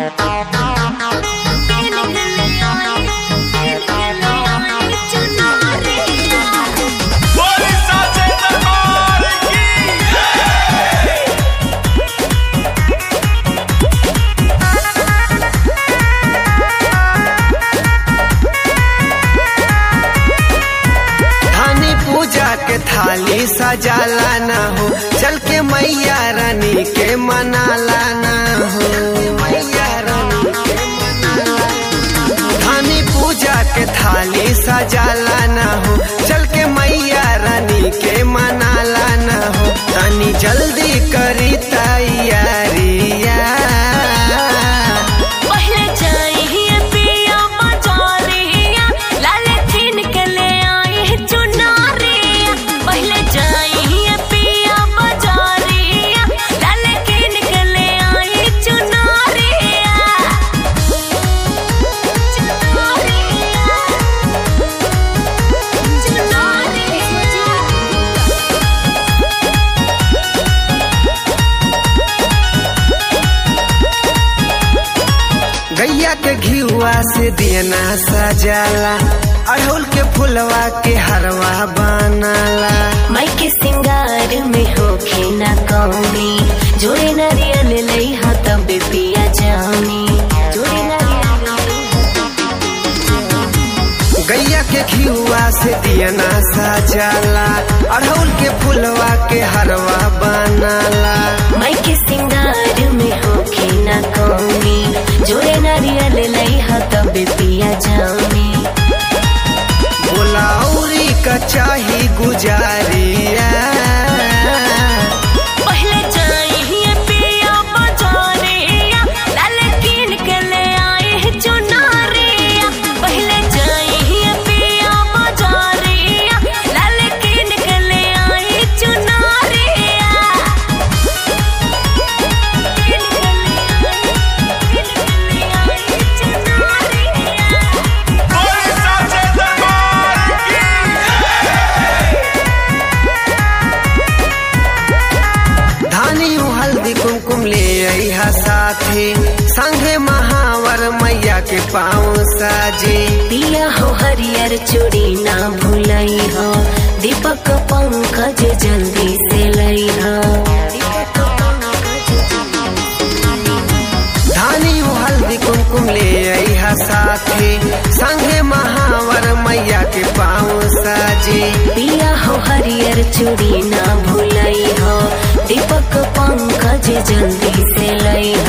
थाली सजाला ना हो, चल के मैया रानी के मनाला ना हो। मैया रानी के मनाला, धानी पूजा के थाली सजाला ना हो, चल के मैया रानी के मनाला ना हो। तनी जल्दी करी तैयारिया, गैया के घिउआ से दियना सजाला, अड़हुल के फुलवा के हरवा बनाला। माई के सिंगार में होखे ना कौनी, जोड़े नारियल लई हा तब पिया जानी। जोड़े नारियल गैया के घिउआ से दियना सजाला, अड़हुल के फुलवा के हरवा बनाला। माई के सिंगार में होखे ना कौनी, जोड़े नारियल लई हा तब पिया जानी। बोलाउरी का चाही गुजारिया, पहले जाइए पिया बाजारिया, लाल कीन के ले आए चुनारिया। पहले जाइए पिया बाजारिया, लाल कीन के ले आए चुनारिया। हल्दी कुमकुम ले अइहा साथे, संगे महावर मैया के पाँव साजे। पिया हो हरियर चूड़ी ना भूलई हो, दीपक पंकज जल्दी से लई हो। धानी हो हल्दी कुमकुम ले अइहा साथे, संगे महावर मैया के पाँव साजे। पिया हो हरियर चूड़ी ना भूलई हो, दीपक पंकज जल्दी से लई